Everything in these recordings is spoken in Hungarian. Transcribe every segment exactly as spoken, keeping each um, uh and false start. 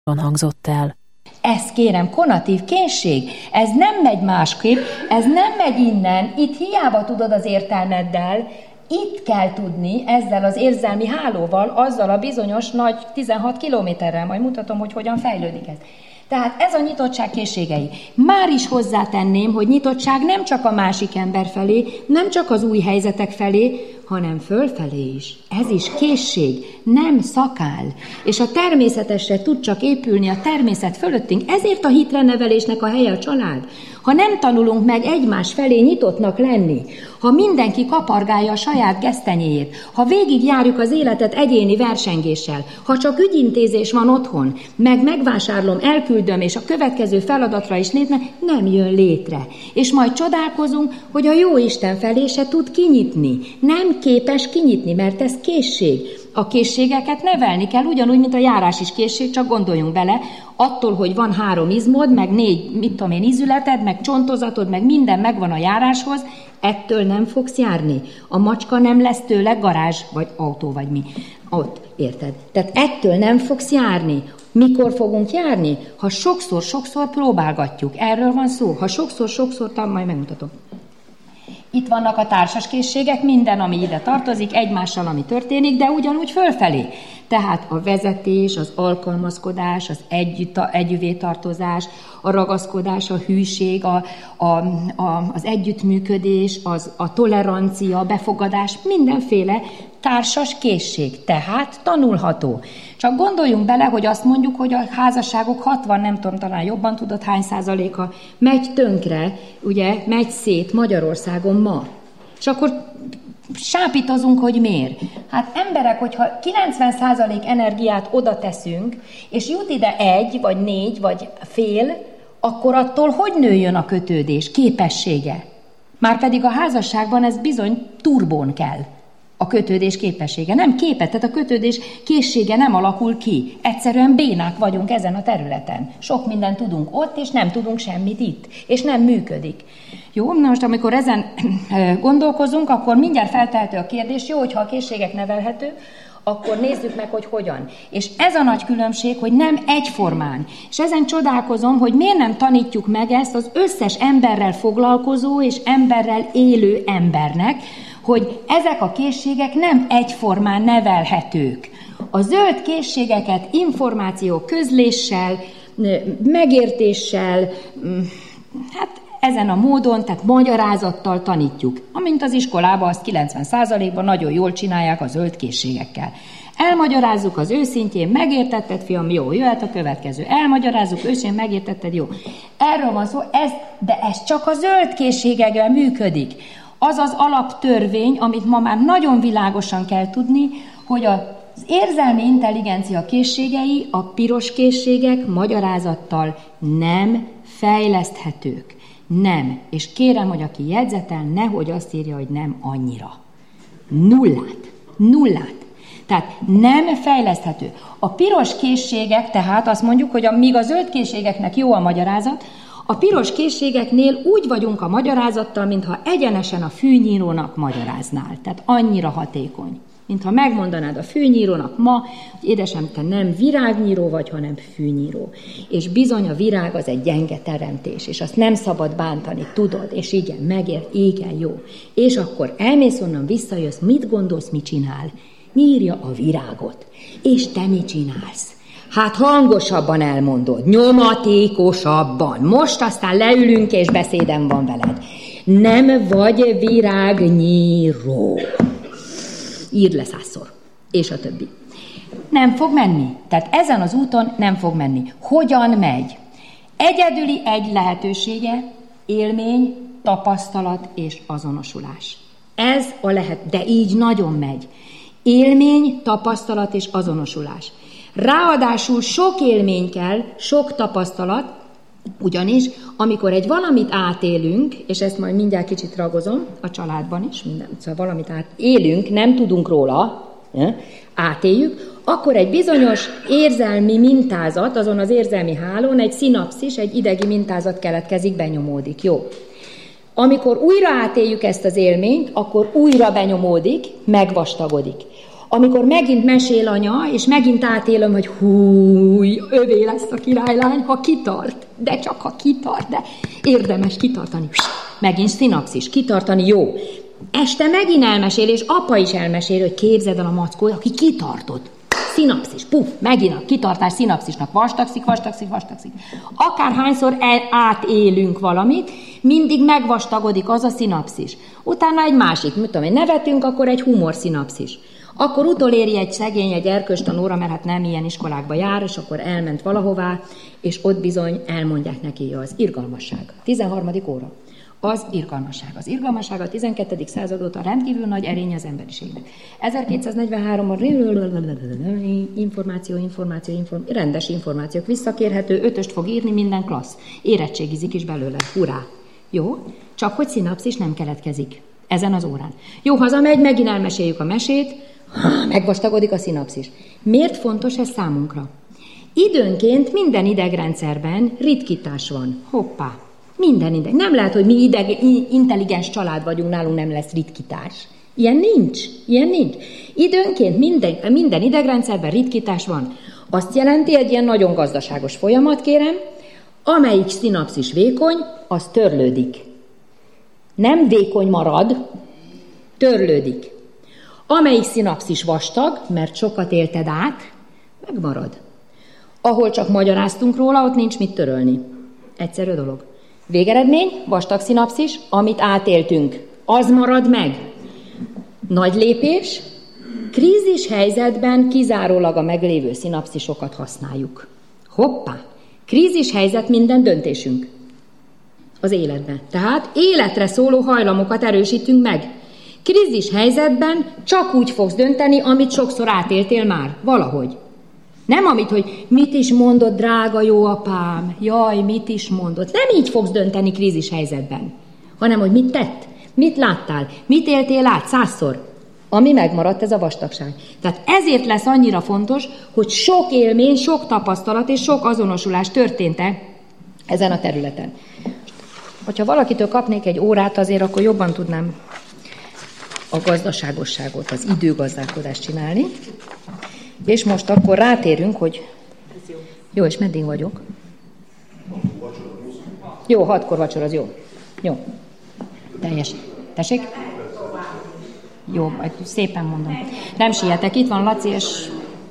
hangzott el. Ez kérem, konatív készség, ez nem megy másképp, ez nem megy innen, itt hiába tudod az értelmeddel, itt kell tudni ezzel az érzelmi hálóval, azzal a bizonyos nagy tizenhat kilométerrel, majd mutatom, hogy hogyan fejlődik ez. Tehát ez a nyitottság készségei. Már is hozzátenném, hogy nyitottság nem csak a másik ember felé, nem csak az új helyzetek felé, hanem fölfelé is. Ez is készség, nem szakál. És a természetesre tud csak épülni a természet fölöttünk. Ezért a hitre nevelésnek a helye a család. Ha nem tanulunk meg egymás felé nyitottnak lenni, ha mindenki kapargálja a saját gesztenyéjét, ha végigjárjuk az életet egyéni versengéssel, ha csak ügyintézés van otthon, meg megvásárlom, elküldöm, és a következő feladatra is létne, nem jön létre. És majd csodálkozunk, hogy a Jóisten felé se tud kinyitni. Nem képes kinyitni, mert ez készség. A készségeket nevelni kell, ugyanúgy, mint a járás is készség, csak gondoljunk bele, attól, hogy van három izmod, meg négy, mit tudom én, ízületed, meg csontozatod, meg minden megvan a járáshoz, ettől nem fogsz járni. A macska nem lesz tőle garázs, vagy autó, vagy mi. Ott, érted? Tehát ettől nem fogsz járni. Mikor fogunk járni? Ha sokszor-sokszor próbálgatjuk. Erről van szó. Ha sokszor-sokszor, majd megmutatom. Itt vannak a társas készségek, minden, ami ide tartozik, egymással, ami történik, de ugyanúgy fölfelé. Tehát a vezetés, az alkalmazkodás, az együtt, együvétartozás, a ragaszkodás, a hűség, a, a, a, az együttműködés, az, a tolerancia, a befogadás, mindenféle társas készség, tehát tanulható. Csak gondoljunk bele, hogy azt mondjuk, hogy a házasságok hatvan, nem tudom, talán jobban tudod, hány százaléka megy tönkre, ugye, megy szét Magyarországon ma. És akkor sápítozunk, hogy miért. Hát emberek, hogyha kilencven százalék energiát oda teszünk, és jut ide egy, vagy négy, vagy fél, akkor attól hogy nőjön a kötődés, képessége? Márpedig a házasságban ez bizony turbón kell. A kötődés képessége. Nem képet, tehát a kötődés készsége nem alakul ki. Egyszerűen bénák vagyunk ezen a területen. Sok mindent tudunk ott, és nem tudunk semmit itt. És nem működik. Jó, na most amikor ezen gondolkozunk, akkor mindjárt feltehető a kérdés, jó, hogyha a készségek nevelhető, akkor nézzük meg, hogy hogyan. És ez a nagy különbség, hogy nem egyformán. És ezen csodálkozom, hogy miért nem tanítjuk meg ezt az összes emberrel foglalkozó és emberrel élő embernek, hogy ezek a készségek nem egyformán nevelhetők. A zöld készségeket információ közléssel, megértéssel, hát ezen a módon, tehát magyarázattal tanítjuk. Amint az iskolában azt kilencven százalékban nagyon jól csinálják a zöld készségekkel. Elmagyarázzuk az őszintjén, megértetted, fiam, jó, jöhet a következő. Elmagyarázzuk őszintjén, megértetted, jó. Erről van szó, ez, de ez csak a zöld készségekben működik. Az az alaptörvény, amit ma már nagyon világosan kell tudni, hogy az érzelmi intelligencia készségei, a piros készségek magyarázattal nem fejleszthetők. Nem. És kérem, hogy aki jegyzetel, nehogy azt írja, hogy nem annyira. Nullát. Nullát. Tehát nem fejleszthető. A piros készségek, tehát azt mondjuk, hogy a, míg a zöld készségeknek jó a magyarázat, a piros készségeknél úgy vagyunk a magyarázattal, mintha egyenesen a fűnyírónak magyaráznál. Tehát annyira hatékony. Mintha megmondanád a fűnyírónak ma, hogy édesem, te nem virágnyíró vagy, hanem fűnyíró. És bizony a virág az egy gyenge teremtés, és azt nem szabad bántani, tudod, és igen, megér, igen, jó. És akkor elmész onnan, visszajössz, mit gondolsz, mit csinál? Nyírja a virágot. És te mit csinálsz? Hát hangosabban elmondod, nyomatékosabban. Most aztán leülünk, és beszédem van veled. Nem vagy virágnyíró. Írd le százszor. És a többi. Nem fog menni. Tehát ezen az úton nem fog menni. Hogyan megy? Egyedüli egy lehetősége, élmény, tapasztalat és azonosulás. Ez a lehet, de így nagyon megy. Élmény, tapasztalat és azonosulás. Ráadásul sok élmény kell, sok tapasztalat, ugyanis amikor egy valamit átélünk, és ezt majd mindjárt kicsit ragozom, a családban is, minden, szóval valamit átélünk, nem tudunk róla, átéljük, akkor egy bizonyos érzelmi mintázat, azon az érzelmi hálón egy szinapszis, egy idegi mintázat keletkezik, benyomódik. Jó. Amikor újra átéljük ezt az élményt, akkor újra benyomódik, megvastagodik. amikor megint mesél anya, és megint átélöm, hogy húj, övé lesz a királylány, ha kitart, de csak ha kitart, de érdemes kitartani. Megint szinapszis, kitartani jó. Este megint elmesél, és apa is elmesél, hogy képzeld el a mackó, aki kitartott. Szinapszis, puf, megint a kitartás szinapszisnak vastagszik, vastagszik, vastagszik. Akárhányszor el, átélünk valamit, mindig megvastagodik az a szinapszis. Utána egy másik, mit tudom én, nevetünk, akkor egy humor szinapszis. Akkor utoléri egy szegény, egy erkölcstanóra, mert hát nem ilyen iskolákba jár, és akkor elment valahová, és ott bizony elmondják neki az irgalmasság. tizenharmadik óra. Az irgalmasság. Az irgalmasság a tizenkettedik század óta rendkívül nagy erény az emberiségnek. ezerkétszáznegyvenháromban információ, információ, inform... rendes információk visszakérhető, ötöst fog írni, minden klassz. Érettségizik is belőle. Hurrá! Jó? Csak hogy szinapszis nem keletkezik ezen az órán. Jó, hazamegy, megint elmeséljük a mesét, megvastagodik a szinapszis. Miért fontos ez számunkra? Időnként minden idegrendszerben ritkítás van. Hoppá! Minden ideg. Nem lehet, hogy mi ideg, intelligens család vagyunk, nálunk nem lesz ritkítás. Ilyen nincs. Ilyen nincs. Időnként minden, minden idegrendszerben ritkítás van. Azt jelenti, egy ilyen nagyon gazdaságos folyamat, kérem, amelyik szinapszis vékony, az törlődik. Nem vékony marad, törlődik. Amelyik szinapszis vastag, mert sokat élted át, megmarad. Ahol csak magyaráztunk róla, ott nincs mit törölni. Egyszerű dolog. Végeredmény, vastag szinapszis, amit átéltünk, az marad meg. Nagy lépés, krízis helyzetben kizárólag a meglévő szinapszisokat használjuk. Hoppá! Krízis helyzet minden döntésünk az életben. Tehát életre szóló hajlamokat erősítünk meg. Krízis helyzetben csak úgy fogsz dönteni, amit sokszor átéltél már, valahogy. Nem amit, hogy mit is mondott, drága jó apám, jaj, mit is mondott. Nem így fogsz dönteni krízis helyzetben, hanem hogy mit tett, mit láttál, mit éltél át százszor, ami megmaradt, ez a vastagság. Tehát ezért lesz annyira fontos, hogy sok élmény, sok tapasztalat és sok azonosulás történt-e ezen a területen. Hogyha valakitől kapnék egy órát, azért akkor jobban tudnám a gazdaságosságot, az időgazdálkodást csinálni. És most akkor rátérünk, hogy... Jó, és meddig vagyok? Jó, hatkor vacsora, az jó. Jó. Teljes. Tessék? Jó, szépen mondom. Nem sietek, itt van Laci, és...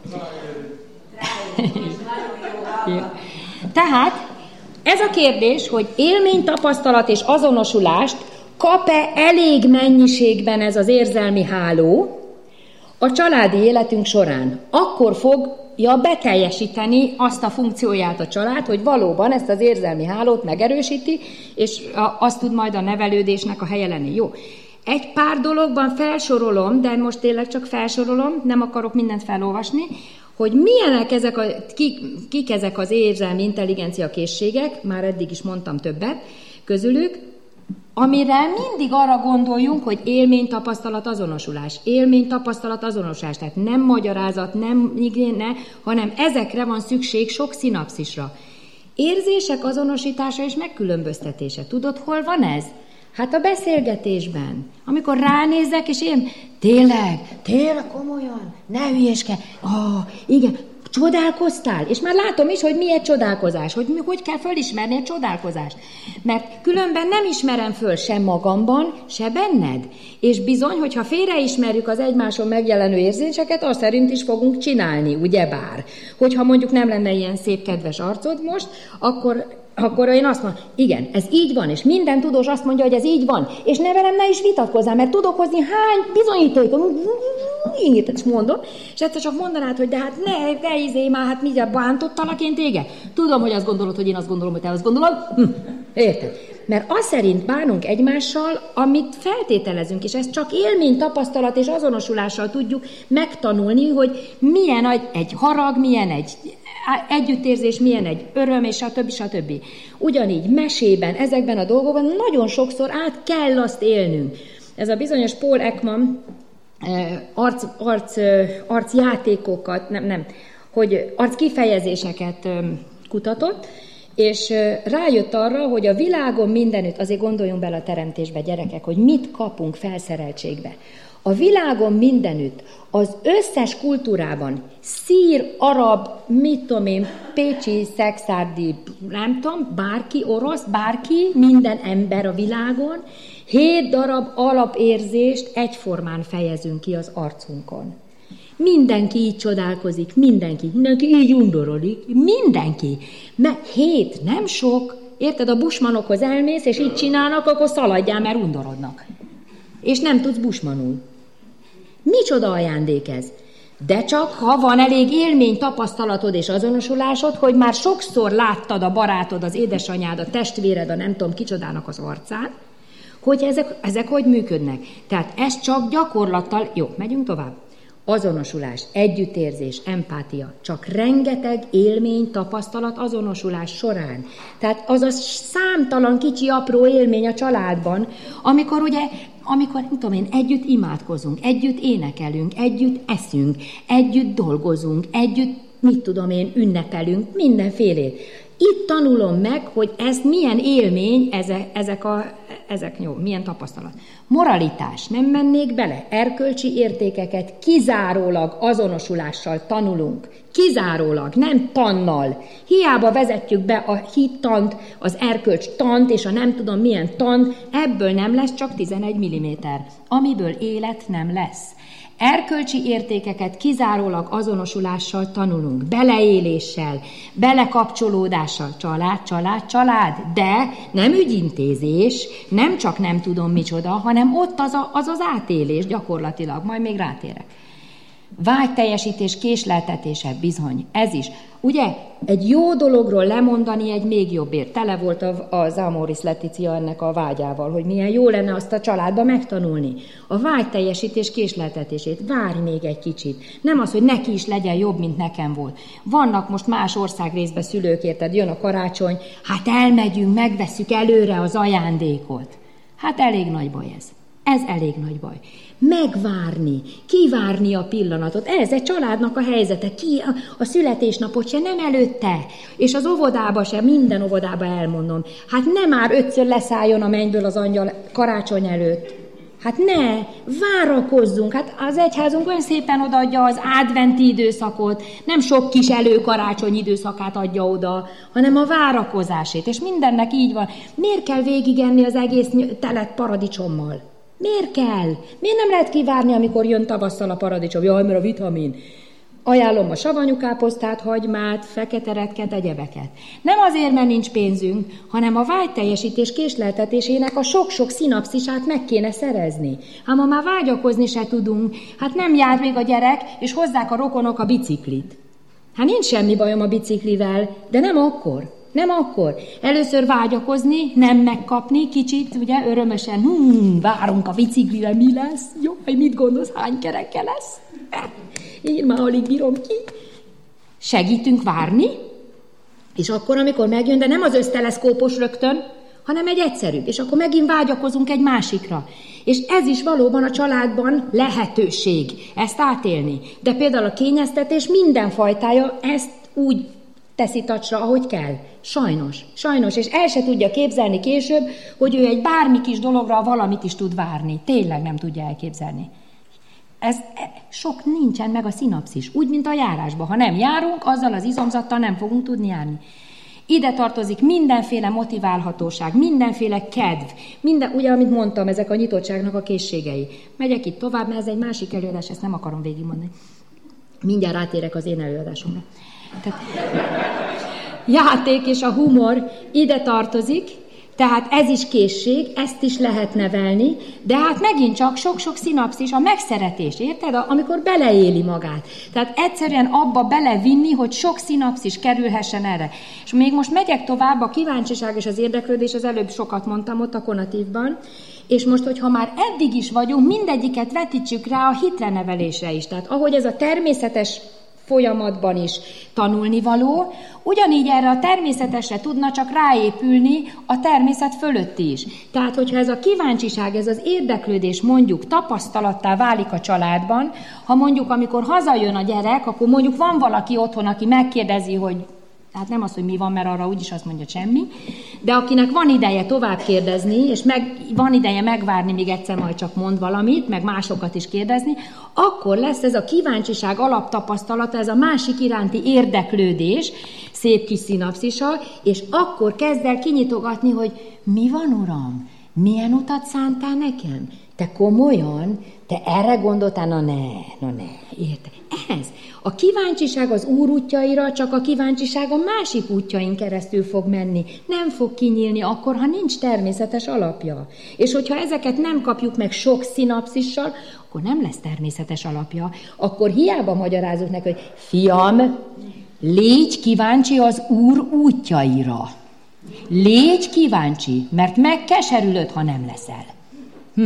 Tehát ez a kérdés, hogy élmény, tapasztalat és azonosulást kap-e elég mennyiségben ez az érzelmi háló a családi életünk során. Akkor fogja beteljesíteni azt a funkcióját a család, hogy valóban ezt az érzelmi hálót megerősíti, és azt tud majd a nevelődésnek a helye lenni. Jó. Egy pár dologban felsorolom, de most tényleg csak felsorolom, nem akarok mindent felolvasni, hogy milyenek ezek a, kik, kik ezek az érzelmi intelligencia készségek, már eddig is mondtam többet közülük, amire mindig arra gondoljunk, hogy élmény, tapasztalat, azonosulás. Élmény, tapasztalat, azonosulás. Tehát nem magyarázat, nem igénye, hanem ezekre van szükség sok szinapszisra. Érzések azonosítása és megkülönböztetése. Tudod, hol van ez? Hát a beszélgetésben. Amikor ránézek, és én tényleg, tényleg komolyan, ne hülyéske. Ah, igen, csodálkoztál? És már látom is, hogy mi egy csodálkozás, hogy hogy kell fölismerni egy csodálkozást. Mert különben nem ismerem föl sem magamban, se benned. És bizony, hogyha félreismerjük az egymáson megjelenő érzéseket, azt szerint is fogunk csinálni, ugyebár. Hogyha mondjuk nem lenne ilyen szép, kedves arcod most, akkor... akkor én azt mondom, igen, ez így van, és minden tudós azt mondja, hogy ez így van, és ne velem ne is vitatkozzál, mert tudok hozni hány bizonyítékot, így ezt mondom, és egyszer csak mondanád, hogy de hát ne, de izé már, hát mindjárt bántottalak én téged. Tudom, hogy azt gondolod, hogy én azt gondolom, hogy te azt gondolod. Hm, érted? Mert az szerint bánunk egymással, amit feltételezünk, és ezt csak élmény, tapasztalat és azonosulással tudjuk megtanulni, hogy milyen egy harag, milyen egy együttérzés, milyen egy öröm, és stb. stb. Ugyanígy mesében, ezekben a dolgokban nagyon sokszor át kell azt élnünk. Ez a bizonyos Paul Ekman arc, arc, arcjátékokat, nem, nem, hogy arckifejezéseket kutatott, és rájött arra, hogy a világon mindenütt, azért gondoljunk bele a teremtésbe, gyerekek, hogy mit kapunk felszereltségbe. A világon mindenütt, az összes kultúrában, szír, arab, mit tudom én, pécsi, szexárdi, nem tudom, bárki, orosz, bárki, minden ember a világon, hét darab alapérzést egyformán fejezünk ki az arcunkon. Mindenki így csodálkozik, mindenki, mindenki így undorodik, mindenki. Mert hét, nem sok. Érted, a bushmanokhoz elmész, és így csinálnak, akkor szaladjál, mert undorodnak. És nem tudsz bushmanul. Micsoda ajándék ez? De csak, ha van elég élmény, tapasztalatod és azonosulásod, hogy már sokszor láttad a barátod, az édesanyád, a testvéred, a nem tudom kicsodának az arcát, hogy ezek, ezek hogy működnek. Tehát ez csak gyakorlattal, jó, megyünk tovább. Azonosulás, együttérzés, empátia, csak rengeteg élmény, tapasztalat azonosulás során. Tehát az a számtalan kicsi, apró élmény a családban, amikor ugye, amikor, nem tudom én, együtt imádkozunk, együtt énekelünk, együtt eszünk, együtt dolgozunk, együtt, mit tudom én, ünnepelünk, mindenfélét. Itt tanulom meg, hogy ez milyen élmény, ezek, ezek a, ezek jó, milyen tapasztalat. Moralitás, nem mennék bele, erkölcsi értékeket kizárólag azonosulással tanulunk. Kizárólag, nem tannal. Hiába vezetjük be a hittant, az erkölcs tant és a nem tudom milyen tant, ebből nem lesz csak tizenegy milliméter, amiből élet nem lesz. Erkölcsi értékeket kizárólag azonosulással tanulunk, beleéléssel, belekapcsolódással, család, család, család, de nem ügyintézés, nem csak nem tudom micsoda, hanem ott az a, az, az átélés gyakorlatilag, majd még rátérek. Vágyteljesítés késleltetése, bizony, ez is. Ugye, egy jó dologról lemondani egy még jobbért. Tele volt az Amoris Laetitia ennek a vágyával, hogy milyen jó lenne azt a családba megtanulni. A vágyteljesítés késleltetését. Várj még egy kicsit. Nem az, hogy neki is legyen jobb, mint nekem volt. Vannak most más országrészben szülők, érted, jön a karácsony, hát elmegyünk, megvesszük előre az ajándékot. Hát elég nagy baj ez. Ez elég nagy baj. Megvárni, kivárni a pillanatot. Ez egy családnak a helyzete. Ki a, a születésnapot se, nem előtte. És az óvodába se, minden óvodába elmondom. Hát nem már ötször leszálljon a mennyből az angyal karácsony előtt. Hát ne, várakozzunk. Hát az egyházunk olyan szépen odaadja az adventi időszakot, nem sok kis előkarácsony időszakát adja oda, hanem a várakozásét. És mindennek így van. Miért kell végigenni az egész telet paradicsommal? Miért kell? Miért nem lehet kivárni, amikor jön tavasszal a paradicsom? Jaj, mert a vitamin. Ajánlom a savanyúkáposztát, hagymát, fekete retket, egyebeket. Nem azért, mert nincs pénzünk, hanem a vágyteljesítés késleltetésének a sok-sok szinapszisát meg kéne szerezni. Hát ma már vágyakozni se tudunk. Hát nem jár még a gyerek, és hozzák a rokonok a biciklit. Hát nincs semmi bajom a biciklivel, de nem akkor. Nem akkor. Először vágyakozni, nem megkapni, kicsit, ugye, örömösen, hmm, várunk a biciklire, mi lesz? Jó, mit gondolsz, hány kereke lesz? Én már alig bírom ki. Segítünk várni, és akkor, amikor megjön, de nem az összteleszkópos rögtön, hanem egy egyszerűbb, és akkor megint vágyakozunk egy másikra. És ez is valóban a családban lehetőség ezt átélni. De például a kényeztetés minden fajtája ezt úgy teszi tacsra, ahogy kell. Sajnos, sajnos, és el se tudja képzelni később, hogy ő egy bármi kis dologra valamit is tud várni. Tényleg nem tudja elképzelni. Ez sok nincsen meg a szinapszis, úgy, mint a járásban. Ha nem járunk, azzal az izomzattal nem fogunk tudni járni. Ide tartozik mindenféle motiválhatóság, mindenféle kedv, minden, ugye, amit mondtam, ezek a nyitottságnak a készségei. Megyek itt tovább, mert ez egy másik előadás, ezt nem akarom végigmondani. Mindjárt rátérek az én előadásomra. Tehát, játék és a humor ide tartozik, tehát ez is készség, ezt is lehet nevelni, de hát megint csak sok-sok szinapszis, a megszeretés, érted? Amikor beleéli magát. Tehát egyszerűen abba belevinni, hogy sok szinapszis kerülhessen erre. És még most megyek tovább, a kíváncsiság és az érdeklődés, az előbb sokat mondtam ott a konatívban, és most, hogyha már eddig is vagyunk, mindegyiket vetítsük rá a hitre nevelésre is. Tehát ahogy ez a természetes folyamatban is tanulnivaló, ugyanígy erre a természetesre tudna csak ráépülni a természet fölötti is. Tehát, hogyha ez a kíváncsiság, ez az érdeklődés mondjuk tapasztalattá válik a családban, ha mondjuk amikor hazajön a gyerek, akkor mondjuk van valaki otthon, aki megkérdezi, hogy tehát nem az, hogy mi van, mert arra úgyis azt mondja semmi, de akinek van ideje tovább kérdezni, és meg, van ideje megvárni, míg egyszer majd csak mond valamit, meg másokat is kérdezni, akkor lesz ez a kíváncsiság alaptapasztalata, ez a másik iránti érdeklődés, szép kis szinapszisa, és akkor kezd el kinyitogatni, hogy mi van, uram? Milyen utat szántál nekem? Te komolyan? Te erre gondoltál? Na ne, na ne, érte. Ez. A kíváncsiság az Úr útjaira, csak a kíváncsiság a másik útjain keresztül fog menni. Nem fog kinyílni akkor, ha nincs természetes alapja. És hogyha ezeket nem kapjuk meg sok szinapszissal, akkor nem lesz természetes alapja. Akkor hiába magyarázunk neki, hogy fiam, légy kíváncsi az Úr útjaira. Légy kíváncsi, mert megkeserülöd, ha nem leszel. Hm.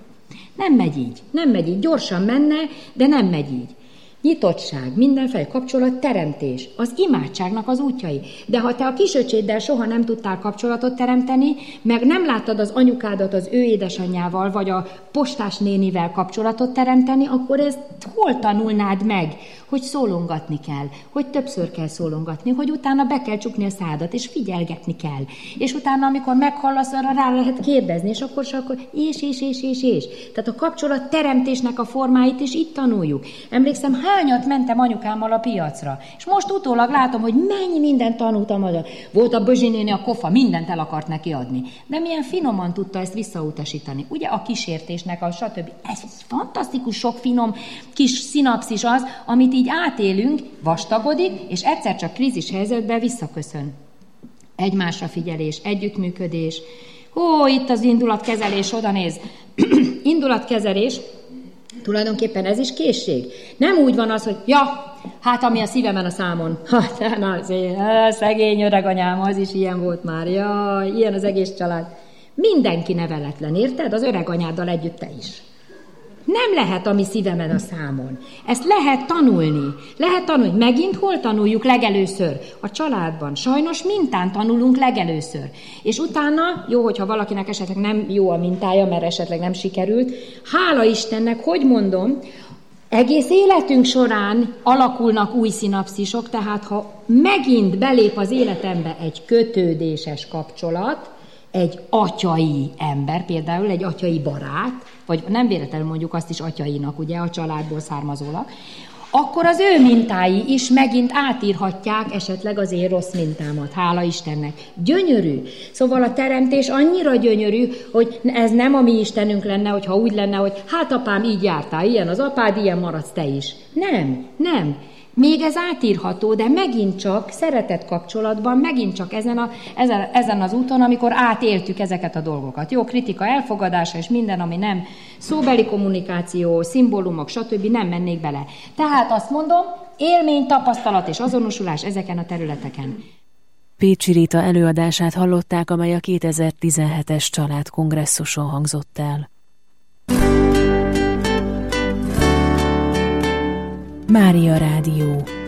Nem megy így, nem megy így. Gyorsan menne, de nem megy így. Nyitottság, mindenféle kapcsolat, teremtés, az imádságnak az útjai. De ha te a kisöcséddel soha nem tudtál kapcsolatot teremteni, meg nem láttad az anyukádat az ő édesanyjával, vagy a postás nénivel kapcsolatot teremteni, akkor ezt hol tanulnád meg, hogy szólongatni kell, hogy többször kell szólongatni, hogy utána be kell csukni a szádat, és figyelgetni kell. És utána, amikor meghallasz, arra rá lehet kérdezni, és akkor se akkor és, és, és, és, és. Tehát a kapcsolat teremtésnek a formáit is itt tanuljuk. Emlékszem, hányat mentem anyukámmal a piacra, és most utólag látom, hogy mennyi mindent tanultam oda. Volt a Bözsi néni, a kofa, mindent el akart neki adni. De milyen finoman tudta ezt visszautasítani. Ugye a kísértésnek, a stb. Ez fantasztikus sok finom kis szinapszis az, amit így átélünk, vastagodik, és egyszer csak krízis helyzetben visszaköszön. Egymásra figyelés, együttműködés. Ó, itt az indulatkezelés, oda néz. Indulatkezelés, tulajdonképpen ez is készség. Nem úgy van az, hogy ja, hát ami a szívemen a számon. Hát, na, szegény öreg anyám, az is ilyen volt már. Ja, ilyen az egész család. Mindenki neveletlen, érted? Az öreg anyáddal együtt te is. Nem lehet, ami szívemen a számon. Ezt lehet tanulni. Lehet tanulni. Megint hol tanuljuk legelőször? A családban. Sajnos mintán tanulunk legelőször. És utána, jó, hogyha valakinek esetleg nem jó a mintája, mert esetleg nem sikerült, hála Istennek, hogy mondom, egész életünk során alakulnak új szinapszisok, tehát ha megint belép az életembe egy kötődéses kapcsolat, egy atyai ember, például egy atyai barát, vagy nem véletlenül mondjuk azt is atyainak, ugye, a családból származólag, akkor az ő mintái is megint átírhatják esetleg az én rossz mintámat, hála Istennek. Gyönyörű. Szóval a teremtés annyira gyönyörű, hogy ez nem a mi Istenünk lenne, hogyha úgy lenne, hogy hát apám, így jártál, ilyen az apád, ilyen maradsz te is. Nem, nem. Még ez átírható, de megint csak szeretett kapcsolatban, megint csak ezen, a, ezen, ezen az úton, amikor átéltük ezeket a dolgokat. Jó, kritika elfogadása és minden, ami nem szóbeli kommunikáció, szimbólumok, stb. Nem mennék bele. Tehát azt mondom, élmény, tapasztalat és azonosulás ezeken a területeken. Pécsi Rita előadását hallották, amely a kétezer-tizenhetes családkongresszuson hangzott el. Mária Rádió.